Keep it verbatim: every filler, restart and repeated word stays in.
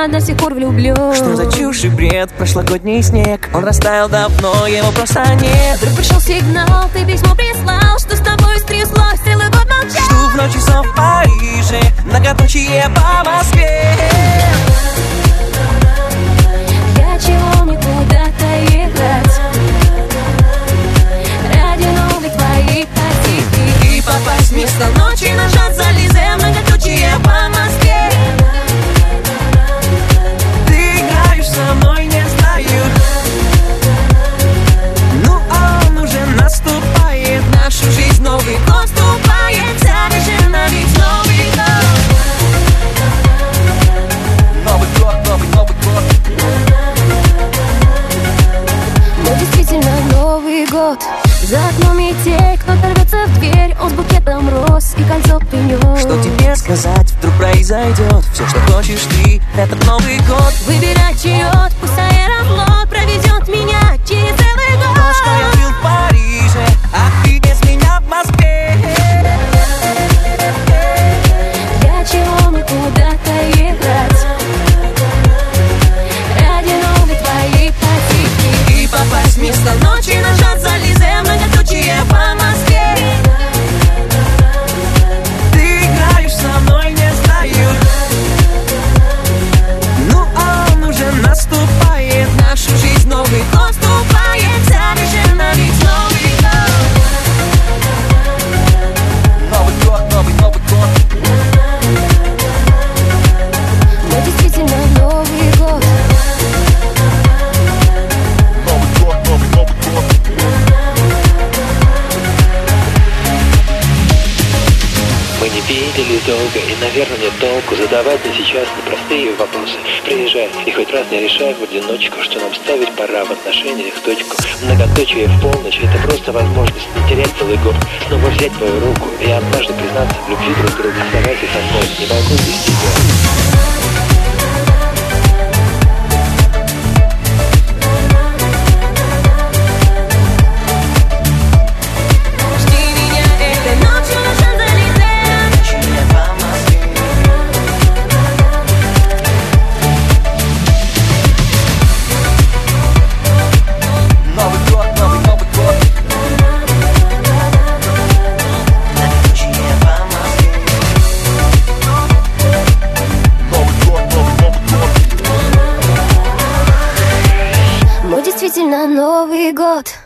я до сих пор влюблен. Что за чушь и бред, прошлогодний снег, он растаял давно, его просто нет. Вдруг пришел сигнал, ты письмо прислал, что с тобой стряслось, целый год молчал. Жду в ночи сон в Париже, многоточие по Москве. Для чего мне куда-то ехать ради новой твоей позиции? И попасть вместо ночи на Шанс-Элизе, многоточие по Москве. Ты играешь со мной, не знаю. Ну он уже наступает, нашу жизнь Новый год вступает, совершенно ведь Новый год. Новый год, новый, Новый год. Ну действительно Новый год. За окном метель, кто-то рвется в дверь, он с букетом роз и кольцо принес. Что тебе сказать, вдруг произойдет все, что хочешь ты, этот Новый год. Выбирать черед, пусть аэрофлот проведет меня через целый год. То, что я жил в Париже, а ты без меня в Москве. Для чего мне куда-то ехать ради новой твоей позиции? И попасть вместо ночи на Шанс-Элизе, многоточие по Москве. Ты играешь со мной, не знаю. Ну он уже наступает, нашу жизнь Новый год вступает, совершенно ведь Новый год. Новый год, новый, Новый год. Ну действительно Новый год. Новый год, новый, Новый год. Мы не виделись долго, и, наверное, нет толку задавать мне сейчас непростые вопросы. Приезжай, и хоть раз не решай в одиночку, что нам ставить пора в отношениях точку. Многоточие в полночь — это просто возможность не терять целый год, снова взять твою руку и однажды признаться в любви друг другу. Оставайся со мной, не могу без тебя. Действительно Новый год.